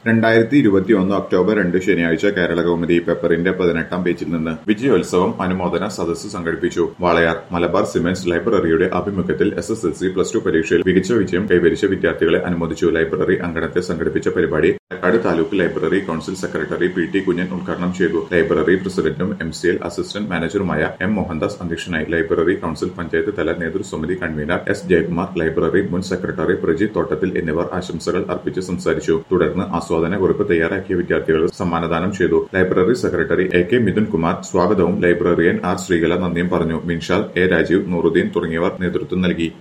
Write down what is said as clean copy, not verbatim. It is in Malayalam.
2021 ഒക്ടോബർ 2 ശനിയാഴ്ച കേരളകൗമുദി പേപ്പറിന്റെ 18-ാം പേജിൽ നിന്ന് വിജയോത്സവം അനുമോദന സദസ്സ് സംഘടിപ്പിച്ചു. വാളയാർ മലബാർ സിമന്റ്സ് ലൈബ്രറിയുടെ ആഭിമുഖ്യത്തിൽ SSLC പ്ലസ് 2 പരീക്ഷയിൽ മികച്ച വിജയം കൈവരിച്ച വിദ്യാർത്ഥികളെ അനുമോദിച്ചു. ലൈബ്രറി അങ്കണത്തിൽ സംഘടിപ്പിച്ച പരിപാടി Palakkad taluk library council secretary PT Kunjan ഉദ്ഘാടനം ചെയ്തു. ലൈബ്രറി പ്രസിഡന്റും MCL അസിസ്റ്റന്റ് മാനേജറുമായ M മോഹൻദാസ് അധ്യക്ഷനായി. ലൈബ്രറി കൌൺസിൽ പഞ്ചായത്ത് തല നേതൃസമിതി കൺവീനർ S ജയകുമാർ, ലൈബ്രറി മുൻ സെക്രട്ടറി പ്രജിത് തോട്ടത്തിൽ എന്നിവർ ആശംസകൾ അർപ്പിച്ച് സംസാരിച്ചു. തുടർന്ന് ആസ്വാദനക്കുറിപ്പ് തയ്യാറാക്കിയ വിദ്യാർത്ഥികൾക്ക് സമ്മാനദാനം ചെയ്തു. Library secretary AK Mithun Kumar സ്വാഗതവും ലൈബ്രറിയൻ R ശ്രീകല നന്ദിയും പറഞ്ഞു. മിൻഷാൽ, A രാജീവ്, നൂറുദ്ദീൻ തുടങ്ങിയവർ നേതൃത്വം നൽകി.